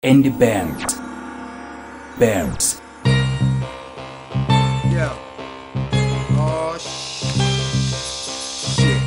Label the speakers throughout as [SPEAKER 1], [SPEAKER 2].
[SPEAKER 1] and the bands.
[SPEAKER 2] Yeah. Oh shit.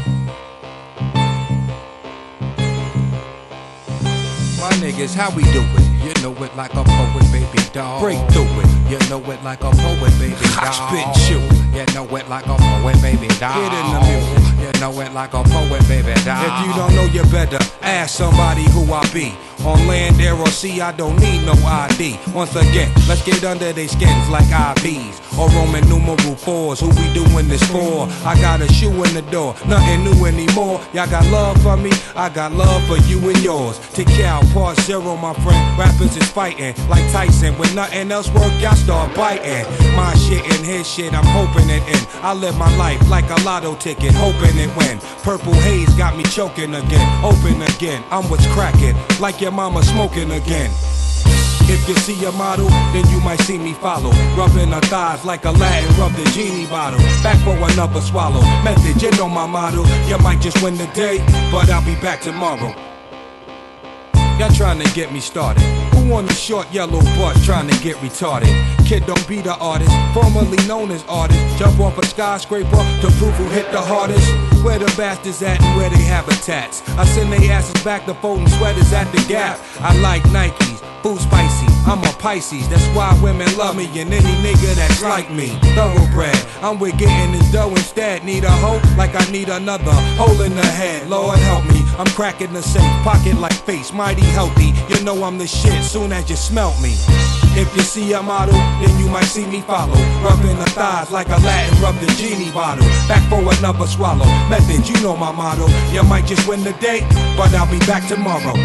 [SPEAKER 2] My niggas, how we do it? You know it like a poet, baby dog. Break through it. You know it like a poet, baby dog. Spit shoot. You know it like a poet, baby dog. Get in the music. You know it like a poet, baby dog. If you don't know, you better ask somebody who I be. On land, air, or sea, I don't need no ID. Once again, let's get under their skins like IVs or Roman numeral 4s. Who we doing this for? I got a shoe in the door, nothing new anymore. Y'all got love for me, I got love for you and yours. Take out part 0, my friend. Rappers is fighting like Tyson. When nothing else work, y'all start biting. My shit and his shit, I'm hoping it in. I live my life like a lotto ticket, hoping it win. Purple haze got me choking again, open again. I'm what's cracking, like your mama smoking again. If you see a model, then you might see me follow. Rubbing her thighs like Aladdin rubbed the genie bottle. Back for another swallow. Method, you know my motto. You might just win the day, but I'll be back tomorrow. Y'all trying to get me started. Who on the short yellow butt trying to get retarded? Kid don't be the artist, formerly known as artist. Jump off a skyscraper to prove who hit the hardest. Where the bastards at and where they habitats. I send they asses back to folding sweaters at the Gap. I like Nikes, food spicy, I'm a Pisces. That's why women love me and any nigga that's like me. Thoroughbred, I'm with getting this dough instead. Need a hoe like I need another hole in the head. Lord help me, I'm cracking the safe, pocket like face, mighty healthy. You know I'm the shit soon as you smelt me. If you see a model, then you might see me follow. Rubbing the thighs like Aladdin rubbed the genie bottle. Back for another swallow. Method, you know my motto. You might just win the day, but I'll be back tomorrow.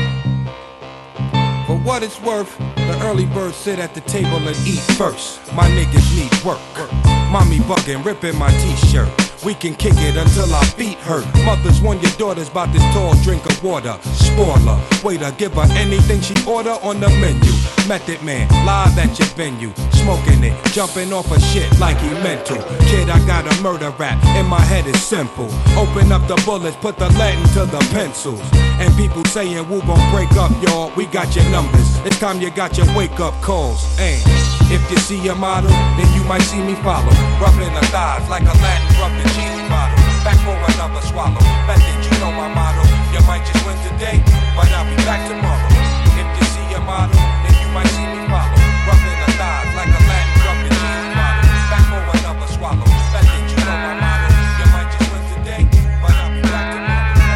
[SPEAKER 2] For what it's worth, the early birds sit at the table and eat first. My niggas need work. Mommy bugging, ripping my t-shirt. We can kick it until our feet hurt. Mothers warn your daughters about this tall drink of water. Spoiler, waiter, give her anything she order on the menu. Method man, live at your venue. Smoking it, jumping off of shit like he meant to. Kid, I got a murder rap, in my head is simple. Open up the bullets, put the lead into the pencils. And people saying, who gon' break up, y'all? We got your numbers. It's time you got your wake-up calls. And if you see a model, then you might see me follow. Rubbing the thighs like Aladdin rubbed the genie bottle. Back for another swallow. Method, you know my motto. You might just win today, but I'll be back tomorrow. If you see a model, then you might see me follow. Rubbing the thighs like Aladdin rubbed the genie bottle. Back for another swallow. Method, you know my motto. You might just win today, but I'll be back tomorrow.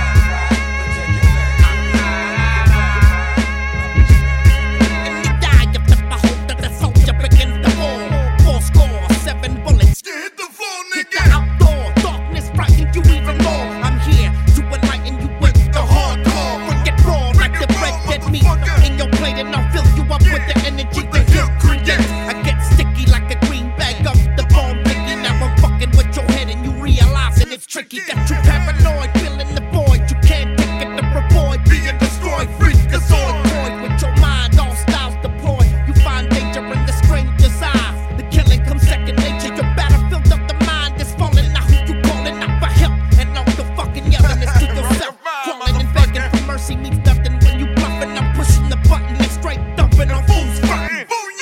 [SPEAKER 3] Tricky, got you paranoid, feeling the void. You can't take it, the report, being destroyed, freakazoid. Void with your mind, all styles deployed. You find danger in the stranger's eyes. The killing comes second nature. Your battlefield of the mind is falling. Now who you calling out for help? And all the fucking yelling is to yourself. Crawling and begging for mercy means nothing when you bluffing. I'm pushing the button and straight dumping on fools frontin'.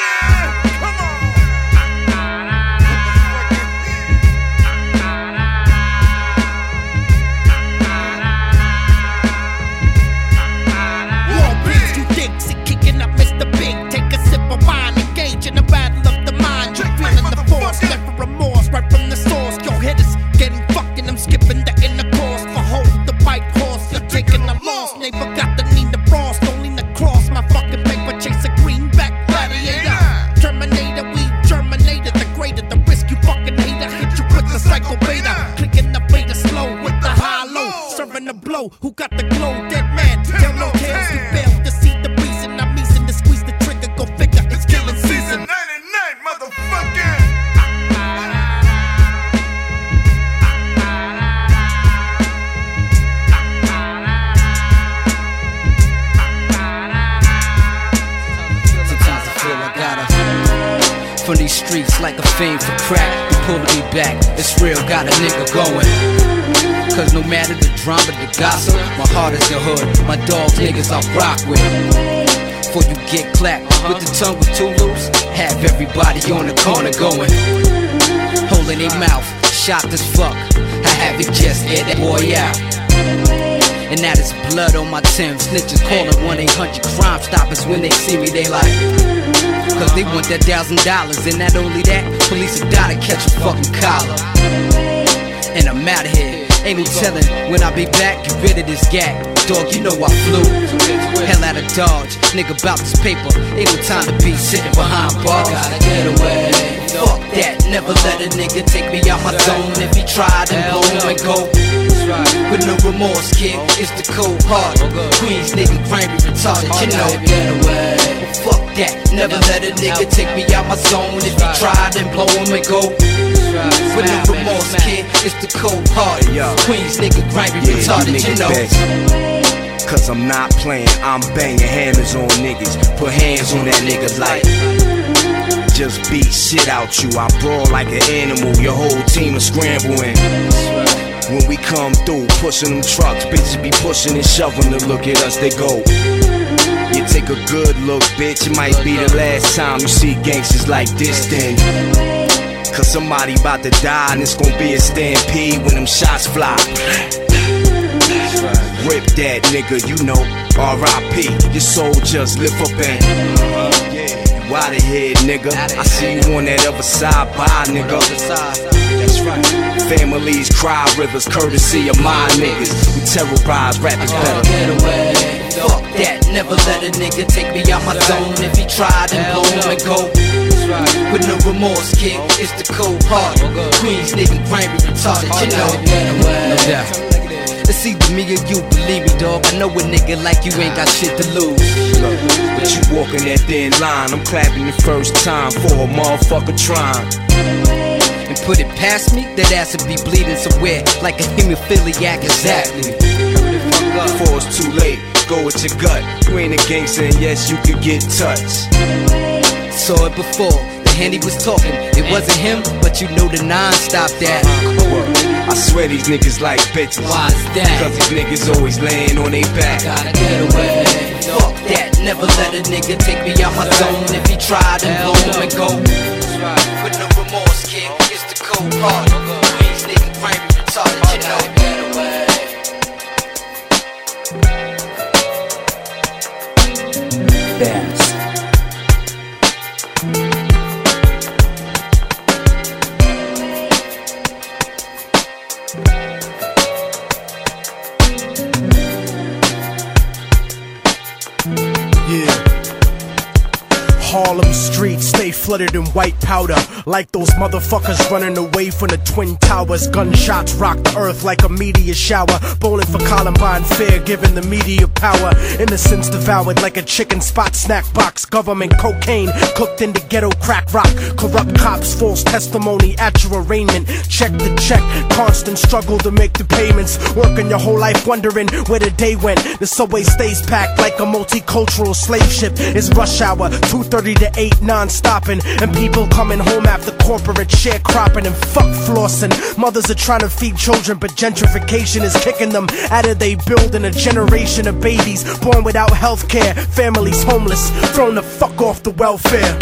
[SPEAKER 3] Who got the glow? Dead man, tell no tales. You failed to see the reason I'm easing to squeeze the trigger. Go figure, it's killing season.
[SPEAKER 2] 99, motherfucker.
[SPEAKER 4] Sometimes I feel I gotta from these streets like a fiend for crack. You pulling me back, it's real, got a nigga going. Cause no matter the drama, the gossip, my heart is the hood, my dogs niggas I rock with. before you get clapped. With the tongue was too loose, have everybody on the corner going, holding their mouth, shocked as fuck. I have it just air that boy out. And now there's blood on my Timbs. Snitches calling 1-800-CRIME Stoppers. When they see me, they like, cause they want that $1,000. And not only that, police will die to catch a fucking collar. And I'm out of here. Ain't no telling when I be back. Get rid of this gag. Dog, you know I flew hell out of Dodge. Nigga about this paper. Ain't no time to be sitting behind bars. Gotta get away. Fuck that. Never let a nigga take me out my zone. If he tried and blow him and go. With no remorse, kid. It's the cold heart. Queens nigga grimy retarded. You know. Get away. Fuck that. Never let a nigga take me out my zone. If he tried and blow him and go. With no remorse, kid, it's the cold heart. Queens nigga grimy retarded, you know.
[SPEAKER 1] Cause I'm not playing, I'm banging hammers on niggas. Put hands on that nigga like just beat shit out you. I brawl like an animal, your whole team is scrambling. When we come through, pushing them trucks, bitches be pushing and shoving to look at us, they go. You take a good look, bitch, it might be the last time you see gangsters like this then. Cause somebody about to die and it's gonna be a stampede when them shots fly. Rip that nigga, you know, R.I.P. Your soul just lift up and you out of here, nigga. I see you on that other side, bye, nigga. That's right. Families cry rivers, courtesy of my niggas. We terrorize rappers better.
[SPEAKER 4] Get away. Fuck that, never let a nigga take me out my zone. If he tried and blow him and go. With no remorse, kid, it's the cold heart. Queens nigga grimy retarded, you know. No doubt. It's either me or you, believe me, dog. I know a nigga like you ain't got shit to lose.
[SPEAKER 1] But you walking that thin line, I'm clapping the first time for a motherfucker trying.
[SPEAKER 4] And put it past me, that ass would be bleeding somewhere like a hemophiliac, exactly.
[SPEAKER 1] Before it's too late, go with your gut. You ain't a gangster and yes, you could get touched.
[SPEAKER 4] Saw it before, the Henny was talking. It wasn't him, but you know the non-stop that.
[SPEAKER 1] I swear these niggas like bitches.
[SPEAKER 4] Why's that?
[SPEAKER 1] Cause these niggas always laying on they back.
[SPEAKER 4] Gotta get away. Fuck that, never let a nigga take me out my zone. If he tried and blow him and go. With no remorse, kid, it's the cold heart. Queens nigga grimy retarded, you know. Get away. Bands.
[SPEAKER 5] Harlem streets stay flooded in white powder, like those motherfuckers running away from the Twin Towers. Gunshots rock the earth like a meteor shower. Bowling for Columbine fair, giving the media power. Innocence devoured like a chicken spot snack box. Government cocaine cooked into ghetto crack rock. Corrupt cops, false testimony at your arraignment. Check the check, constant struggle to make the payments. Working your whole life wondering where the day went. The subway stays packed like a multicultural slave ship. It's rush hour, 2:30 to 8 non-stopping. And people coming home after corporate sharecropping and fuck flossing. Mothers are trying to feed children, but gentrification is kicking them out of they building. A generation of babies born without health care. Families homeless, thrown the fuck off the welfare.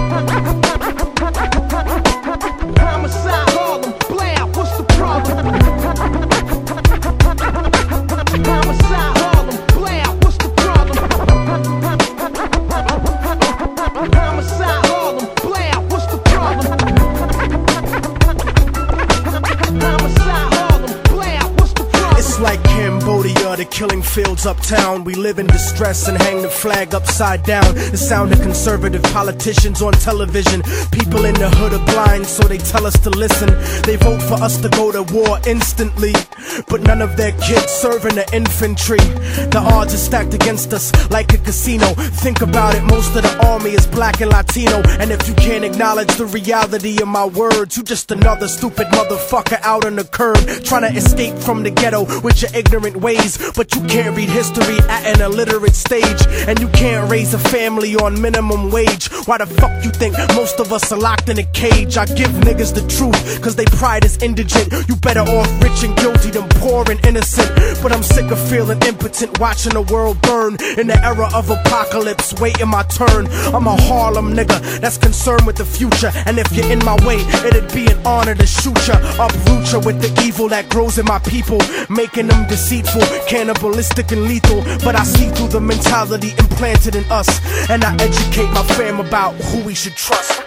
[SPEAKER 5] Homicide, Harlem, blam, what's the problem? Homicide, Harlem, blam, what's the problem? Homicide, Harlem, blam, what's the problem? Homicide, Harlem, blam, what's the problem? It's like Cambodia, the killing fields uptown. We live in distress and hang the flag upside down. The sound of conservative politicians on television. People in the hood are blind, so they tell us to listen. They vote for us to go to war instantly, but none of their kids serve in the infantry. The odds are stacked against us like a casino. Think about it, most of the army is black and Latino. And if you can't acknowledge the reality of my words, you just another stupid motherfucker out on the curb, trying to escape from the ghetto with your ignorant ways. But you can't can't read history at an illiterate stage, and you can't raise a family on minimum wage. Why the fuck you think most of us are locked in a cage? I give niggas the truth, cause they pride is indigent. You better off rich and guilty than poor and innocent. But I'm sick of feeling impotent, watching the world burn in the era of apocalypse, waiting my turn. I'm a Harlem nigga that's concerned with the future, and if you're in my way, it'd be an honor to shoot ya, uproot ya with the evil that grows in my people, making them deceitful, cannibalistic and lethal. But I see through the mentality implanted in us, and I educate my fam about who we should trust.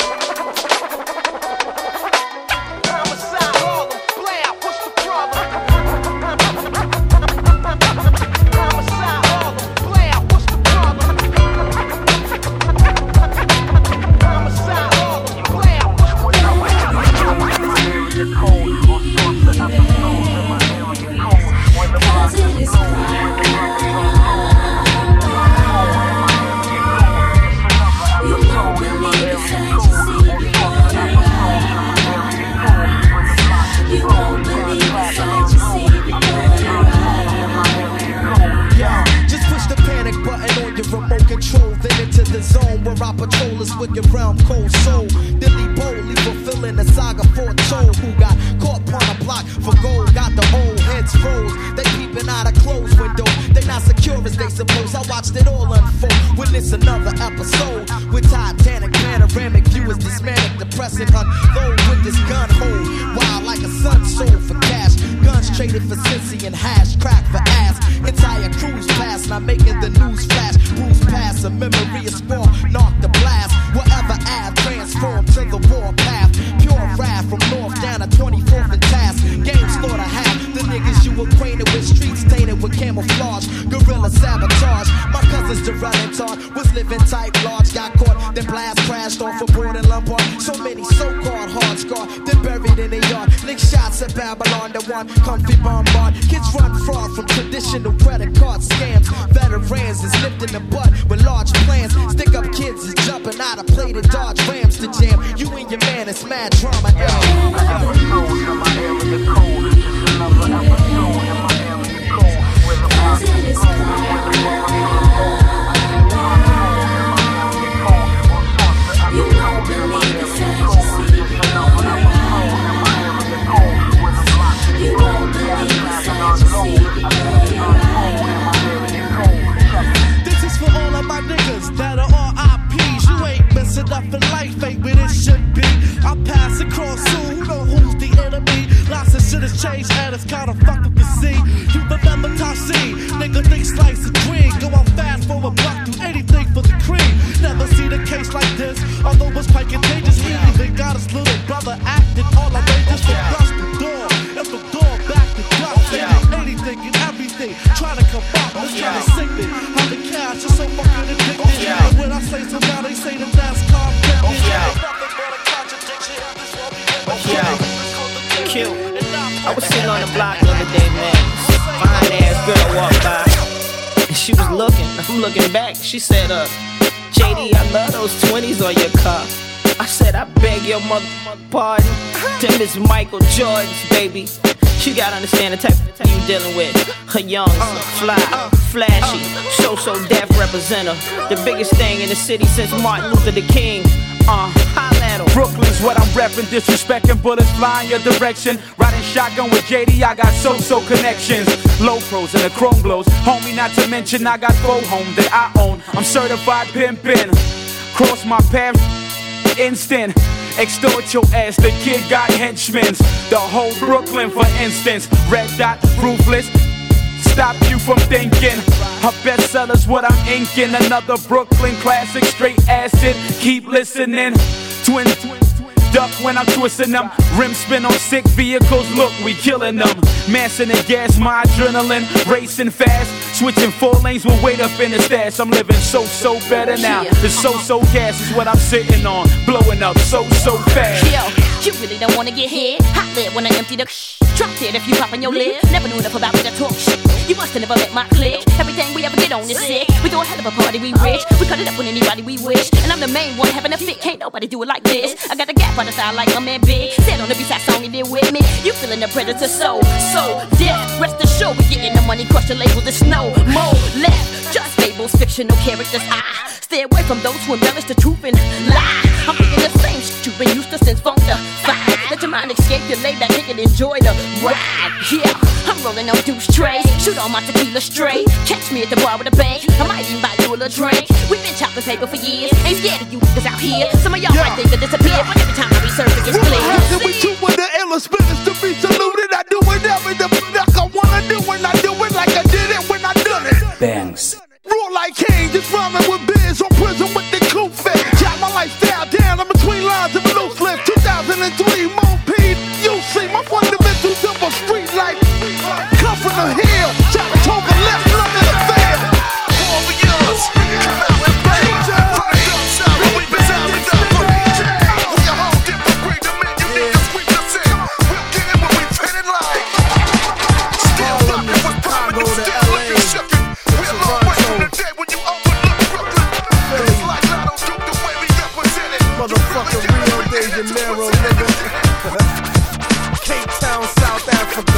[SPEAKER 6] With your realm cold soul, Dilly boldly fulfilling the saga foretold. Who got caught upon a block for gold? Got the old heads froze. They peeping out a closed window. They not secure as they suppose. I watched it all unfold. Witness another episode with Titanic panoramic view is this manic depressing unload with this gun hold. Wild like a sun sold for cash. Guns traded for sissy and hash. Crack for ass. Entire cruise past. Not making the news flash. Bruise past a memory of spore. Knock the blast. Whatever ad transformed to the war path. Pure wrath from north down to 24th and task. Game slaughter half. The niggas you acquainted with, streets tainted with camouflage. Guerrilla sabotage. My cousins Durellinton was living type large. Got caught, then blast crashed off a board in Lombard. So many so-called hard scar, then buried in a yard. Lick shots at Babylon, the one comfy bombard. Kids run fraud from traditional credit card scams. Veterans is lifting the butt with large plans. Stick up kids is jumping out of plated Dodge Rams to jam. You and your man, it's mad drama. This is for all of my niggas that are RIPs. You ain't messing up in life, ain't where it should be. I pass across soon, who know who's the enemy? Lots of shit has changed and it's kinda fucked up to see. You remember Top C, nigga think slice and dream. Go out fast for a buck, do anything for the cream. Never seen a case like this, although it's quite contagious. He even got his little brother acting all outrageous. From dust to door, and from door back to dust. They do anything and everything, trying to come up, let's try to sink it. How the cash is so fucking addicted. And when I say so now, they say the NASCAR nothing but a contradiction.
[SPEAKER 7] Q. I was sitting on the block the other day, man. Fine ass girl walked by, and she was looking. I'm looking back. She said, JD, I love those 20s on your car. I said, I beg your mother pardon. Them is Michael Jordan's, baby. You gotta understand the type of you dealing with. A young, fly, flashy, so deaf representative. The biggest thing in the city since Martin Luther the King. Holla at him.
[SPEAKER 8] Brooklyn's what I'm reppin', disrespecting bullets flying your direction. Riding shotgun with JD, I got so connections. Low pros and the chrome glows. Homie, not to mention I got 4 homes that I own. I'm certified pimpin'. Cross my path, instant. Extort your ass, the kid got henchmen. The whole Brooklyn, for instance. Red dot, ruthless. Stop you from thinking. Her bestseller's what I'm inking. Another Brooklyn classic, straight acid. Keep listening. Twin duck when I'm twisting them. Rim spin on sick vehicles, look, we killing them. Massing and gas, my adrenaline. Racing fast, switching 4 lanes with weight up in the stash. I'm living so better now. The so gas is what I'm sitting on. Blowing up so fast.
[SPEAKER 9] Yo, you really don't wanna get hit. Hot lid when I empty the drop it if you poppin' your lid. Never knew enough about me to talk shit. You must have never met my clique. Everything we ever get on is sick. We do a hell of a party, we rich. We cut it up with anybody we wish. And I'm the main one having a fit. Can't nobody do it like this. I got a gap on the side like I'm in big. Said on the B-side song you did with me. You feeling the predator so death. Rest assured. sure we getting the money, crush the labels, there's no more left. Just fables, fictional characters. I stay away from those who embellish the truth and lie. I'm thinking the same shit you've been used to since phone the five. Let your mind escape, you lay back, take and enjoy the ride. Yeah, I'm rolling on deuce trays, shoot all my tequila straight. Catch me at the bar with a bank, I might even buy you a little drink. We've been chopping paper for years, ain't scared of you niggas out here. Some of y'all might think that disappear, but every time I resurface, it gets clear.
[SPEAKER 10] After we two with the illest business to be saluted, I do whatever the fuck I wanna do, and I do it like I did it when I done it.
[SPEAKER 4] Bangs.
[SPEAKER 10] Raw like King, just rhyming with biz on prison with the coup fit. Jot my lifestyle down, I'm between lines of a loose lift. 2003, Moon P, you see my fundamentals of a street life. Come from the hill, try to talk the left, none of the fail. All the years, come out and play. From the dumb side, when we been out, we done for me. We a whole different breed, the men you need to sweep the sin. We'll get it when we fit in line. Still rockin' with prime and still looking shookin'. We're a long way from the day when you overlook Brooklyn. It's like I don't do the way we represent it.
[SPEAKER 5] Motherfucking Rio de Janeiro, nigga. Cape Town, South Africa.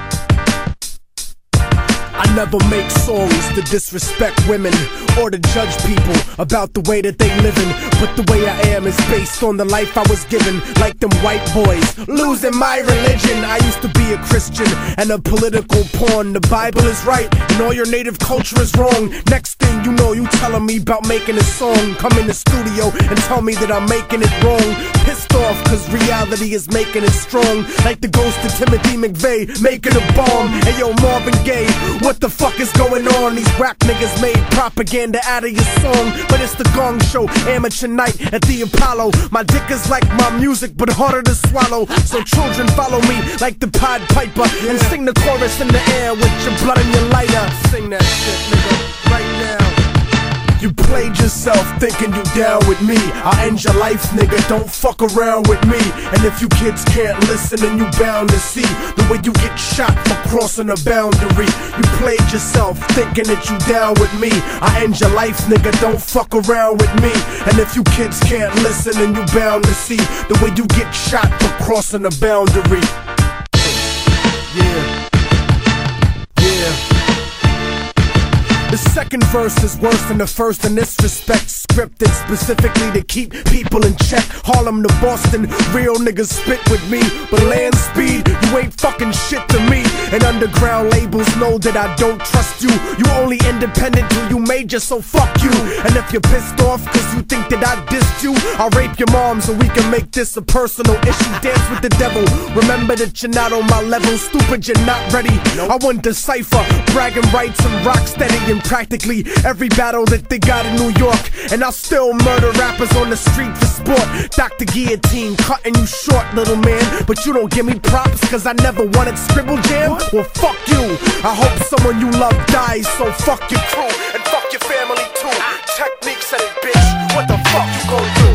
[SPEAKER 5] I never make songs to disrespect women or to judge people about the way that they livin'. But the way I am is based on the life I was given. Like them white boys, losing my religion. I used to be a Christian and a political pawn. The Bible is right and all your native culture is wrong. Next thing you know, you telling me about making a song. Come in the studio and tell me that I'm making it wrong. Pissed off cause reality is making it strong. Like the ghost of Timothy McVeigh making a bomb. Hey yo, Marvin Gaye, what the fuck is going on? These rap niggas made propaganda out of your song. But it's the Gong Show, amateur night at the Apollo. My dick is like my music but harder to swallow. So children follow me like the Pied Piper and sing the chorus in the air with your blood and your lighter. Sing that shit, nigga, right now. You played yourself thinking you down with me. I'll end your life, nigga, don't fuck around with me. And if you kids can't listen, then you bound to see the way you get shot for crossing a boundary. You played yourself thinking that you down with me. I'll end your life, nigga, don't fuck around with me. And if you kids can't listen, then you bound to see the way you get shot for crossing a boundary. Yeah. The second verse is worse than the first in this respect. Scripted specifically to keep people in check. Harlem to Boston, real niggas spit with me. But land speed, you ain't fucking shit to me. And underground labels know that I don't trust you. You only independent till you major, so fuck you. And if you're pissed off cause you think that I dissed you, I'll rape your mom so we can make this a personal issue. Dance with the devil, remember that you're not on my level. Stupid, you're not ready. I won Decipher, bragging rights and rock steady. Practically every battle that they got in New York. And I'll still murder rappers on the street for sport. Dr. Guillotine, cutting you short, little man. But you don't give me props cause I never wanted Scribble Jam. Well, fuck you. I hope someone you love dies, so fuck your crew and fuck your family too. Technique said it, bitch. What the fuck you gon' do?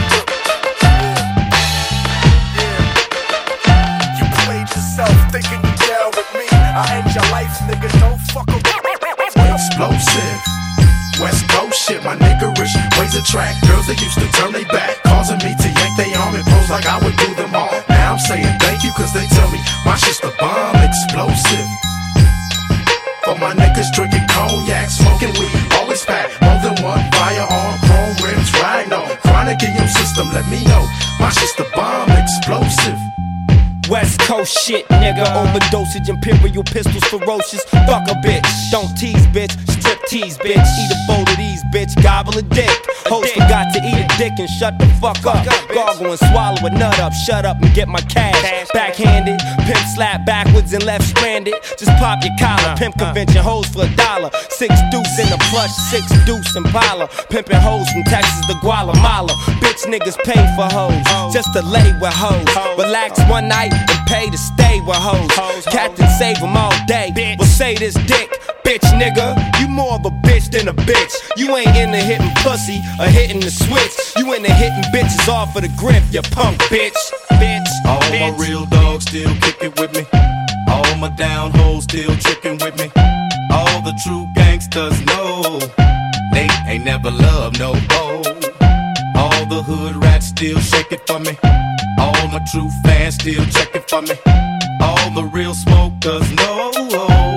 [SPEAKER 5] You played yourself thinking you down with me. I end your life, nigga, don't fuck around.
[SPEAKER 11] Explosive, West Coast shit, my niggerish ways attract girls that used to turn they back, causing me to yank they arm and pose like I would do them all. Now I'm saying thank you cause they tell me my shit's the bomb. Explosive, for my niggas drinking cognac, smoking weed, always pack more than one firearm, chrome rims, riding on chronic in your system, let me know my shit's the bomb. Explosive,
[SPEAKER 12] West Coast shit, nigga. Overdosage, imperial pistols, ferocious. Fuck a bitch, don't tease, bitch. Strip tease, bitch. Eat a bowl of these, bitch. Gobble a dick. Host forgot to eat a dick and shut the fuck up. Gargle and swallow a nut up. Shut up and get my cash. Backhanded, pimp slap backwards and left stranded. Just pop your collar. Pimp convention hoes for $1. 6 deuce in the plush, 6 deuce in Impala. Pimpin' hoes from Texas to Guatemala. Bitch niggas pay for hoes just to lay with hoes. Relax one night and pay to stay with hoes. Captain save them all day. Well, say this dick, bitch nigga. You more of a bitch than a bitch. You ain't into hitting pussy or hitting the switch. You into hitting bitches off of the grip, you punk bitch.
[SPEAKER 11] All my real dogs still kicking with me. All my down hoes still tricking with me. All the true gangsters know they ain't never loved no hoe. All the hood rats still shake it for me. All my true fans still check it for me. All the real smokers know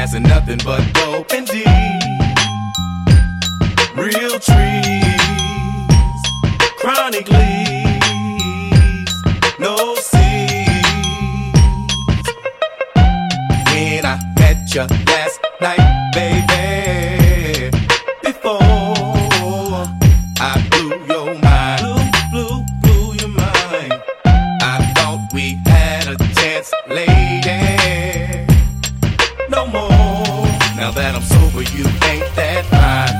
[SPEAKER 11] grass and nothing but dope and D. Real trees, chronic leaves, no seeds. When I met you last night, baby, before I blew your mind, blew your mind. I thought we had a chance, lady. No more. Now that I'm sober, you ain't that fine.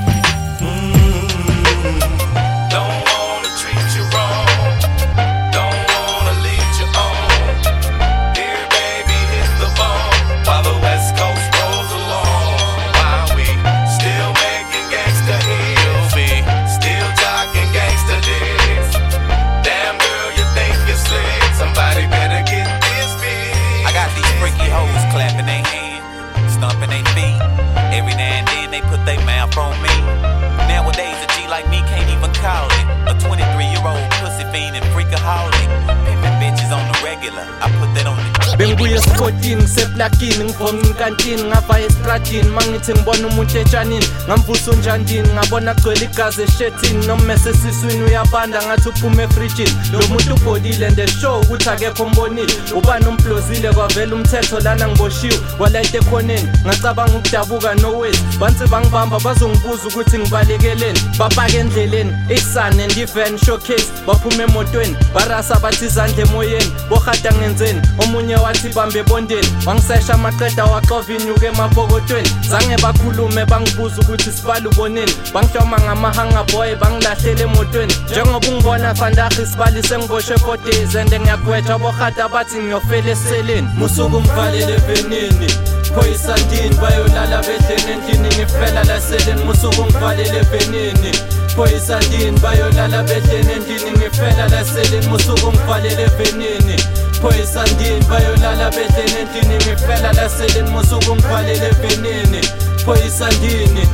[SPEAKER 11] Don't wanna treat you wrong. Don't wanna lead you on. Here, baby, hit the ball while the West Coast rolls along. While we still making gangsta hits, we still talking gangsta dicks. Damn girl, you think you're slick? Somebody better get this big.
[SPEAKER 13] I got these freaky hoes clapping their hands, stomping their feet. Every now and then they put their mouth on me. Nowadays a G like me can't even call it a 23-year-old pussy fiend and freakaholic. Pimpin' bitches on the regular, I put that on the
[SPEAKER 14] bengibuye esportini ngiseplakini ngivoma inkantini ngavaya estradini mangithi ngibona umuntu etshanini ngamvusa unjandini ngabona gcwele igazi eshetini nommese esiswini uyabanda ngathi uphume efrijini lo muntu ubhodile and show ukuthi akekho mbonile ubani umplozile kwavela umthetho lana ngiboshiwe walayite ekhoneni ngacabanga ukudabuka nowezi bansi bangibamba bazongibuza ukuthi ngibalekeleni bapaka endleleni isane and even showcase baphuma emotweni barasa bathi izandla emoyeni bohada ngenzeni omunye wathi bambe bondeni wangisesha amaqeda waxovini uke emapokotweni zange bakhulume bangibuza ukuthi sibali uboneni bangihloma ngamahanga boy bangilahlele emotweni njengoba ungibona fandahi sibali sengiboshwe 4 days and ngiyagwetha bohada bathi ngiyofela eseleni musuku ngivalele evenini Poisandini bayolala bedleni endlini ngifela laseleni musuku ngivalele evenini Poisandini bayolala bedleni endlini ngifela laseleni musuku ngivalele evenini Poisandini bayolala bedleni endlini ngifela laseleni musuku ngivalele evenini Poisandini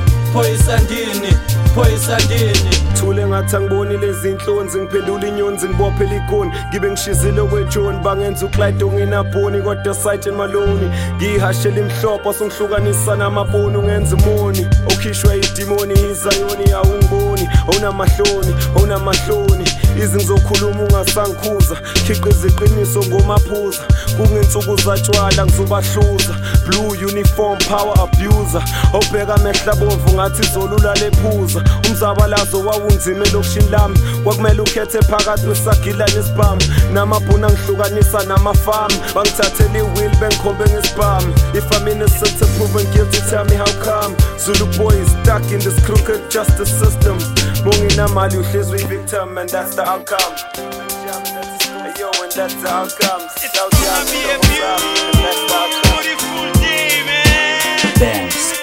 [SPEAKER 15] Thule ngathi angiboni lezi inhlonzi ngiphendula inyonzi ngibophela igoni ngibe ngishizile kwejoni bangenza uClyde onginabhoni kodwa site emaloni ngihashela imhlopho songihlukanisa namaboni ungenza imoni okhishwe idimoni izayoni awungiboni onamahloni izingizokhuluma ungasangikhuza khiqiza iqiniso ngomaphuza kungensuku zatshwala ngizobahluza blue uniform power abuser obheka amehla bomvu ngathi izolula lephuza umzabalazo wawunzima elokushini lami kwakumele ukhethe phakathi kwesagila nesibhamu namabhuna ngihlukanisa namafamu bangithathela iwheel bengikhombe ngesibhamu if I'm innocent to proven guilty tell me how come Zulu boy is stuck in this crooked justice system monginamali uhlezi uyi-victim and that's the outcome yo and that's the outcome that's the outcome
[SPEAKER 3] beautiful day man
[SPEAKER 16] Dance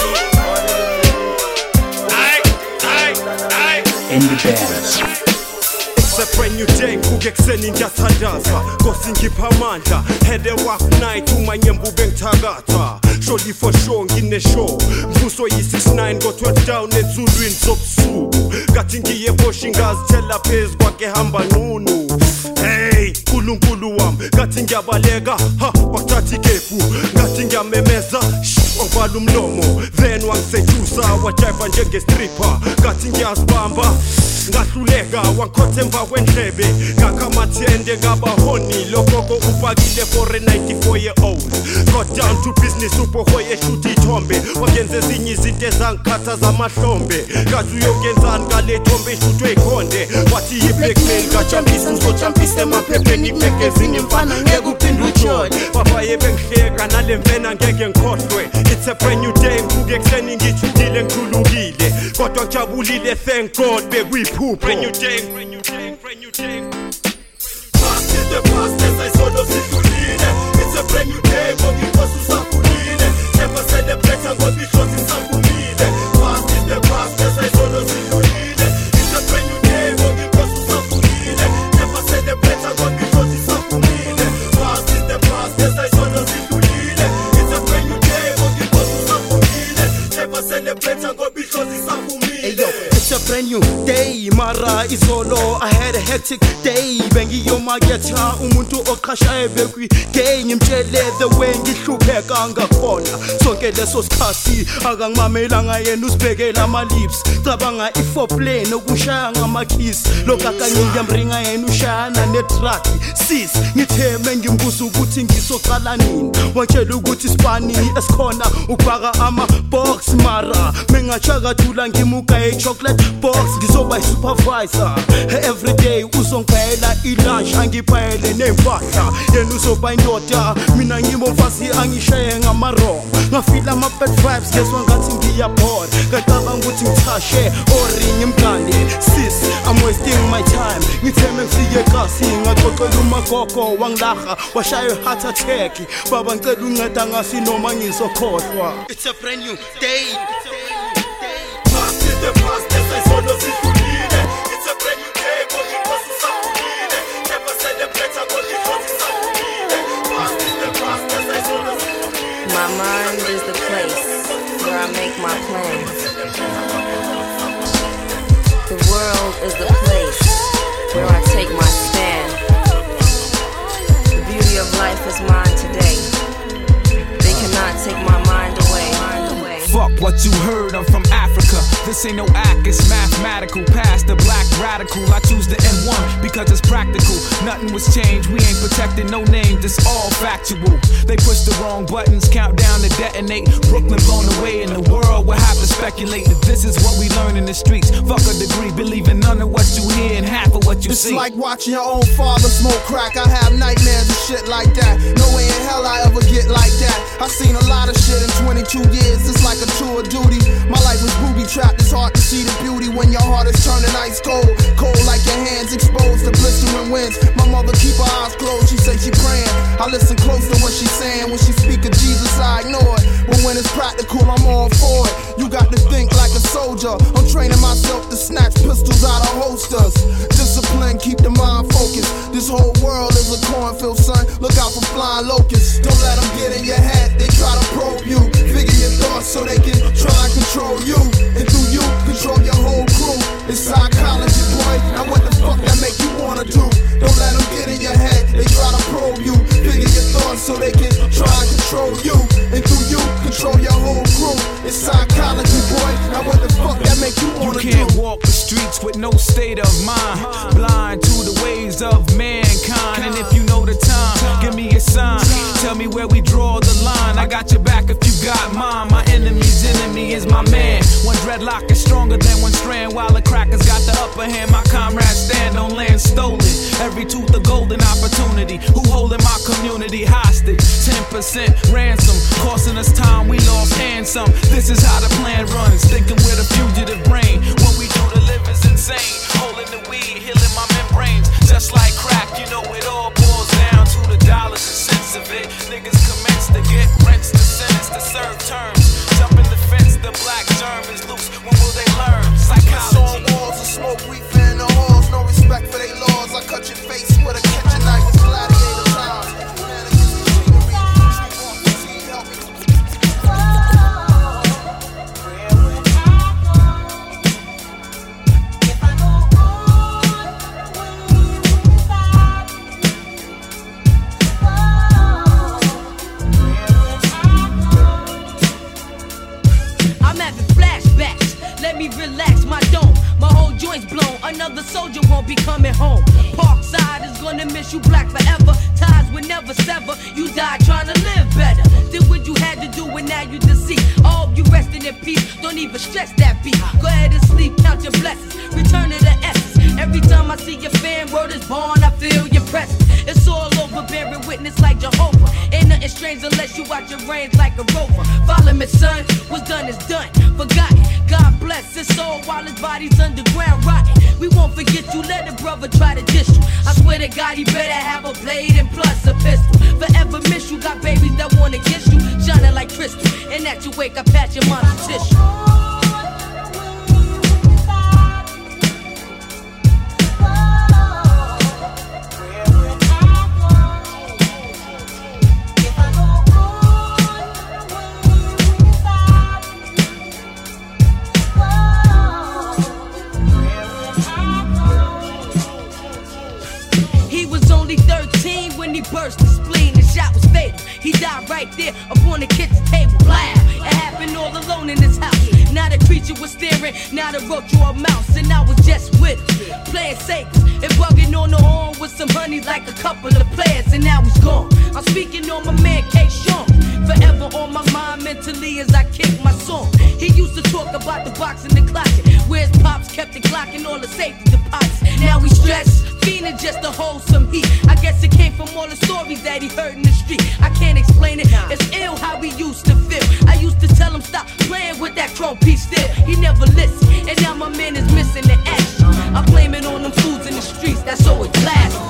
[SPEAKER 16] in the dance.
[SPEAKER 17] It's a brand new day, kugekseni ngiyathandaza Nkosi ngipha amandla, had a rough night umanyembu bengithakatha Surely for sure ngine show Mvuso yi-69 go 12 down enzulwini zobusuku Kathi ngiye boshi ngazithela phezu kwake hamba nunu Hey, nkulunkulu wami, kathi ngiyabaleka wakuthatha ikefu, ngathi ngiyamemeza wangivala umlomo, then wangisedusa wajiva njengestripper Kathi ngiyazibamba ngahluleka wangikhotha emva kwendlebe ngakamathende ngabahoni lokoko ufakile for a 94-year-old got down to business ubohoye eshuthi ithombe wakenza ezinye izinto ezangikhatha zamahlombe kathi uyokenzani ngale thombe eshuthwe ikhonde wathi yi-blackmail ngajampisa ngizojampisa emaphepheni ibheke ezinye mfana ngeke uphinde ujoy babaye bengihleka nale mvena ngeke ngikhohlwe it's a brand new day ngivuke ekuseni ngithukile ngithulukile kodwa ngijabulile thank God bekuyiphupho brand new day brand new day brand new day past is the past as I saw those sidlulile it's a brand new day ngoba inkosi usakhulile never celebrate ngoba inkosi isakhulile past is the past as I saw those sidlulile it's a brand new day ngoba inkosi usakhulile never celebrate ngoba inkosi isakhulile past is the past as I saw those sidlulile it's a brand new day ngoba inkosi usakhulile never celebrate ngoba inkosi isakhulile
[SPEAKER 6] it's a brand new
[SPEAKER 17] new day mara izolo I had a hectic day bengiyomaketha umuntu oqhashaye bekwi game ngimtshele the way ngihlupheka ngakhona sonke leso sikhathi akangimamelanga yena usibhekela ama lips cabanga iforeplay nokushaya ngama kiss lokakangiyamringa yena ushana netrack sis ngitheme ngimbuza ukuthi ngisoqala nini watshela ukuthi sibani esikhona ukubaka ama box mara mengachakathula ngimuka chocolate box ngizoba supervisor every day uzongibhayela ilunch angiphayele nempahla yena uzoba indoda mina ngimofasi angishaye ngamaro ngafila ama bad vibes ngezwe ngathi ngiyabhora ngacabanga ukuthi ngithashe ori ngimgane sis I'm wasting my time ngitheme ngifike kasi ngaxoxela umagogo wangilaha washaya heart attack baba ngicela unceda ngasi noma ngizokhohlwa it's a brand new day the past as I saw no sifulile it's a brand new day but it wasn't sifulile never celebrate but it wasn't sifulile past is the past as I saw no sifulile
[SPEAKER 18] my mind is the place where I make my plans the world is the place where I take my stand the beauty of life is mine today they cannot take my mind away
[SPEAKER 19] Fuck what you heard, I'm from Africa. This ain't no act, it's mathematical. Past the black radical, I choose the N1 because it's practical. Nothing was changed, we ain't protecting no name, it's all factual. They push the wrong buttons, count down to detonate. Brooklyn blown away and the world will have to speculate that this is what we learn in the streets. Fuck a degree, believing none of what you hear and half of what you see.
[SPEAKER 6] It's like watching your own father smoke crack. I have nightmares and shit like that. No way in hell I ever get like that. I seen a lot of shit in 22 years, it's like a tour of duty. My life was booby trapped, it's hard to see the beauty when your heart is turning ice cold. Cold like your hands exposed to blistering winds. My mother keep her eyes closed, she say she praying. I listen close to what she's saying. When she speak of Jesus, I ignore it. But when it's practical, I'm all for it. You got to think like a soldier. I'm training myself to snatch pistols out of holsters. Discipline, keep the mind focused. This whole world is a cornfield, son. Look out for flying locusts. Don't let them get in your head, they try to probe you. Figure your thoughts so they can try and control you. And through you, control your whole crew. It's psychology, boy. Now what the fuck that make you wanna do? Don't let them get in your head, they try to probe you. Figure your thoughts so they can try and control you. And through you, control your whole crew. It's psychology, boy. Now what the fuck that make you wanna do?
[SPEAKER 19] You can't walk the streets with no state of mind. Blind to the ways of mankind. And if you know the time, give me a sign. Tell me where we draw the line. I got your back if you got mine. My enemy's enemy is my man. One dreadlock is stronger than one strand. While the crackers got the upper hand, my comrades stand on land stolen. Every tooth a golden opportunity. Who holding my community hostage? 10% ransom, costing us time. We lost handsome. This is how the plan runs. Thinking with a fugitive brain. What we do to live is insane. Holding the weed, healing my membranes. Just like crack, you know it all boils down to the dollars and cents of it. Niggas commence to get rents, to sentence to serve terms. Jumping the fence, the black germ is loose. When will they learn? Psychology.
[SPEAKER 6] On walls of smoke, we fan the halls. No respect for their laws. I cut your face with a kitchen knife. It's gladiator times.
[SPEAKER 20] Relax my dome, my whole joint's blown. Another soldier won't be coming home. Parkside is gonna miss you black forever. Ties will never sever. You died trying to live better. Did what you had to do and now you deceased. All you resting in peace. Don't even stress that beat. Go ahead and sleep, count your blessings. Return to the essence. Every time I see your fan, word is born, I feel your presence. It's all over, bearing witness like Jehovah. Ain't nothing strange unless you watch your reigns like a rover. Follow me, son. What's done is done. Forgotten. God bless his soul while his body's underground rotting. We won't forget you, let a brother try to diss you. I swear to God, he better have a blade and plus a pistol. Forever miss you, got babies that wanna kiss you. Shining like crystal, and at you wake up, patch your mom's tissue. when he burst his spleen, the shot was fatal. He died right there upon the kitchen table. Blah! It happened all alone in his house. Now the creature was staring, now the roach or a mouse, and I was just with him, playing Sega and bugging on the horn with some honey like a couple of players, and now he's gone. I'm speaking on my man K. Sean, forever on my mind mentally as I kick my song. He used to talk about the box in the closet, where his pops kept the Glock and all the safety deposits. Now we stressed, fiending just to hold some heat. I guess it came from all the stories that he heard in the street. I can't explain it, it's ill how we used to feel. I used to tell him stop playing with that chrome piece still. He never listened, and now my man is missing the action. I blame it on them fools in the streets, that's so it lasts.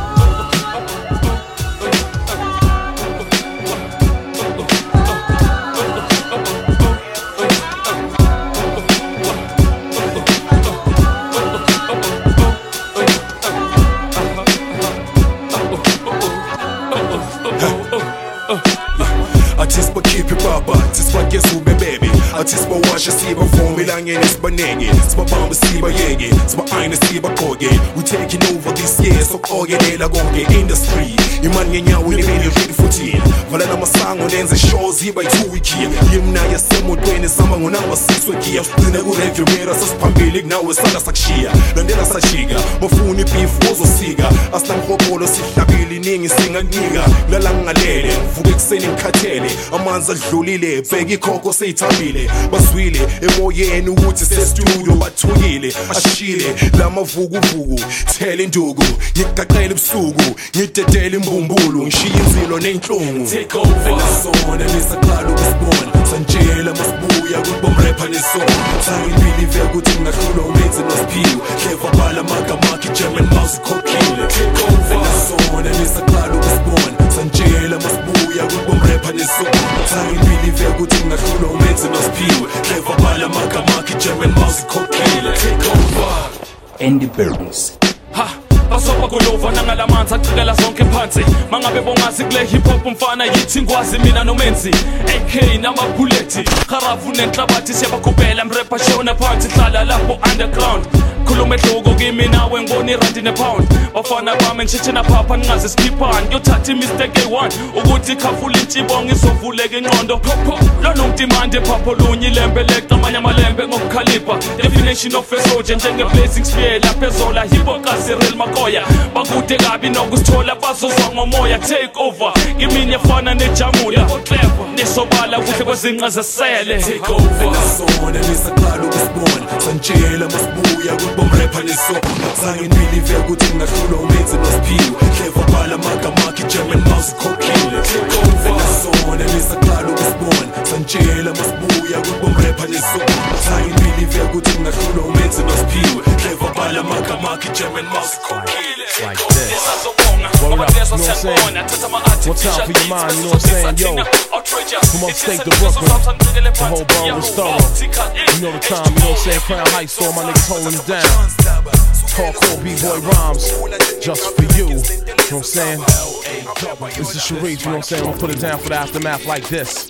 [SPEAKER 11] Artist keep it up, artist guess who baby. Artist watch see my phone, belonging is banegi. It's my bomb, see my yegi. It's my iron, see my koge. We taking over this year, so koge la gonge industry. Iman yenya we live in 2014. Vala na masango nenze shows here by 2 weeks. Yimna ya semo dwene sama ngona ma 6 weeks. Zina ku review mera sasphambili nawe sala sakshiya. Landela sashiga, mafuni beef wozo siga. Aslan khopolo sihlabili ningi singanika. Lalangalele, vuke kuseni ngikhathele. Amanzi adlulile, bheka ikhokho seyithambile. Baswile emoyeni ukuthi sestudio bathukile. Ashile lamavukuvuku, thela induku. Ngigaqela ebusuku, ngidedela imbumbulu. Ngishiya inzilo nenhlungu. Take over nasona nisaqala ukusibona. Sanjela masibuya kubom rapper nesona. Sangibili ukuthi ngingahlulwa umenzi noSphiwe. Clever bhala magamaki German mouse kokile. Take over nasona nisaqala ukusibona. Sanjela masibuya kubom rapper nesona. Sangibili ukuthi ngingahlulwa umenzi noSphiwe. Clever bhala magamaki German mouse kokile. Take over.
[SPEAKER 16] Andy Burns.
[SPEAKER 21] Ha! Basopa kulova nangalamanzi acikela zonke phansi mangabe bongazi kule hip hop umfana yithi ngwazi mina nomenzi AK namabullethi kharafu nenhlabathi siyabakhuphela mrapper shona phansi hlala lapho underground khuluma edluko kimi nawe ngibona irandi nepound bafana bami ngishitshena phapha ningaze skiphan ngiyothatha imistake A1 ukuthi khafula intshibongo izovuleka ingqondo lona umtimande phapho lunye ilembe leqa amanye amalembe ngokukhalipha definition of a soldier njenge blazing spear lapha ezola hip hop real makoya bakude kabi nokusithola bazozwa ngomoya take over kimi niyafana nejamula clever nisobala kuhle kwezinqa zesele
[SPEAKER 11] take over nasona nisaqala ukusibona sanjela masibuya kubom rapper nesona sangibili ukuthi ngingahlulwa umenzi noSphiwe clever bhala magamaki German mouse kokile take over nasona nisaqala ukusibona sanjela masibuya kubom rapper nesona sangibili ukuthi ngingahlulwa umenzi noSphiwe clever bhala magamaki German mouse
[SPEAKER 22] like this. Word up, you know what I'm saying? One time for your mind, you know what I'm saying? Yo, from upstate to Brooklyn, the whole borough was thorough. You know the time, you know what I'm saying? Crown Heights, all my niggas holding it down. Hardcore B-boy rhymes, just for you. You know what I'm saying? This is Sharif, you know what I'm saying? We'll put it down for the aftermath like this.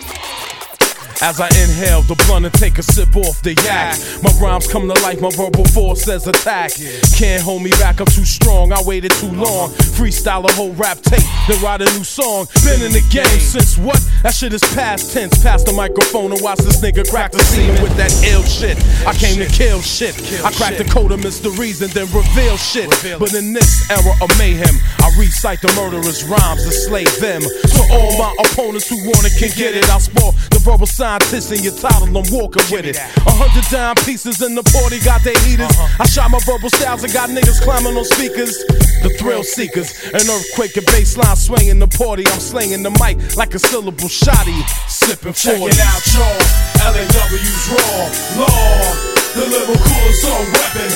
[SPEAKER 22] As I inhale the blunt and take a sip off the yak, my rhymes come to life, my verbal force says attack. Can't hold me back, I'm too strong, I waited too long. Freestyle a whole rap tape, then write a new song. Been in the game since what? That shit is past tense. Pass the microphone and watch this nigga crack the scene with that ill shit. I came to kill shit. I cracked the code of mysteries and then reveal shit. But in this era of mayhem, I recite the murderous rhymes to slay them. So all my opponents who want it can get it. I sport the verbal scientist in your title, I'm walking with it. 100 dime pieces in the party, got their heaters. I shot my verbal styles and got niggas climbing on speakers. The thrill seekers, an earthquake and bassline swinging the party. I'm slinging the mic like a syllable shotty, sipping 40.
[SPEAKER 11] Check it out, y'all. LAW's raw, law. The lyrical assault weapon.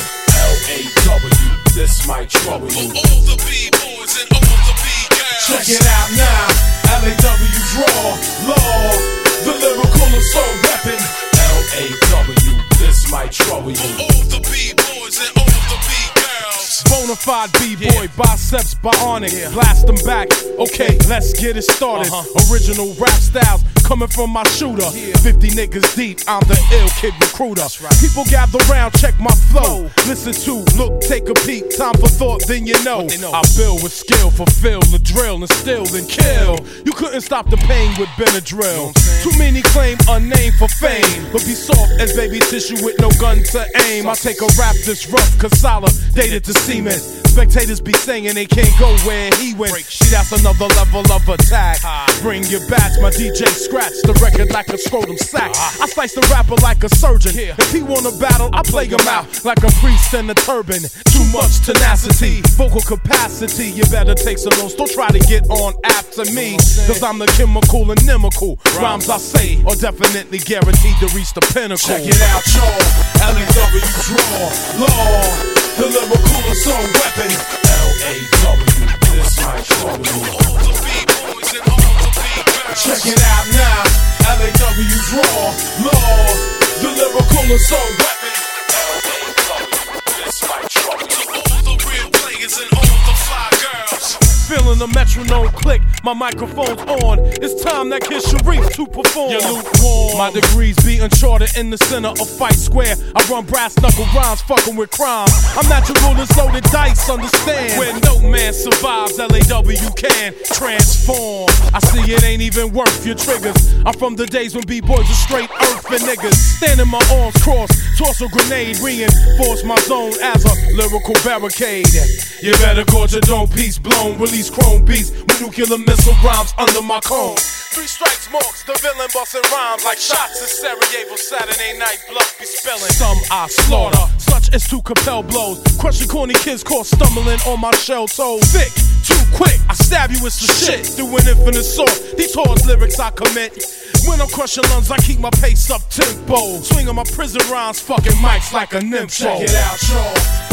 [SPEAKER 11] LAW, this might trouble you. All the B-boys and all the B-girls. Check it out now. LAW's raw, law. The lyrical assault weapon. LAW, this might trouble you. All the B-boys and all the B-girls.
[SPEAKER 22] Bonafide B-boy, biceps bionic. Blast them back. Okay, let's get it started. Original rap styles coming from my shooter. 50 niggas deep, I'm the ill kid recruiter. People gather round, check my flow. Listen to, look, take a peek. Time for thought, then you know. I build with skill, fulfill the drill, and still then kill. You couldn't stop the pain with Benadryl. Too many claim a name for fame, but be soft as baby tissue with no gun to aim. I take a rap this rough, consolidated to semen. Spectators be saying they can't go where he went. See, that's another level of attack. Bring your bats, my DJ scratch the record like a scrotum sack. I slice the rapper like a surgeon. If he wanna battle, I play him out like a priest in a turban. Too much tenacity, vocal capacity. You better take some notes. Don't try to get on after me, cause I'm the chemical and inimical. Rhymes I say are definitely guaranteed to reach the pinnacle.
[SPEAKER 1] Check it out, y'all. L.A.W. draw, law, the lyrical assault weapon. L.A.W. This might trouble you. All the B-boys and all the B-girls. Check it out now. L.A.W. draw, law, the lyrical assault weapon. L.A.W. This might trouble you. All the real players and all the fly girls.
[SPEAKER 22] Feeling the metronome click, my microphone's on. It's time that Kid Sharif to perform. You're lukewarm. My degrees being charted in the center of Fight Square. I run brass knuckle rhymes, fucking with crime. I'm natural as loaded dice, understand. Where no man survives, L.A.W. can transform. I see it ain't even worth your triggers. I'm from the days when B-boys were straight earth and niggas. Standing my arms crossed, toss a grenade, reinforce my zone as a lyrical barricade. You better guard your dome, piece blown, release chrome beats with nuclear missile rhymes under my comb. 3 strikes marks, the villain busting rhymes like shots in Sarajevo. Saturday night blood be spilling. Some I slaughter, such as to compel blows. Crushing corny kids caught stumbling on my shell toes. Thick, too quick, I stab you with some shit. Through an infinite sword, these hard lyrics I commit. When I'm crushing lungs, I keep my pace up tempo. Swinging my prison rhymes, fucking mics like a nympho.
[SPEAKER 1] Check it out, y'all.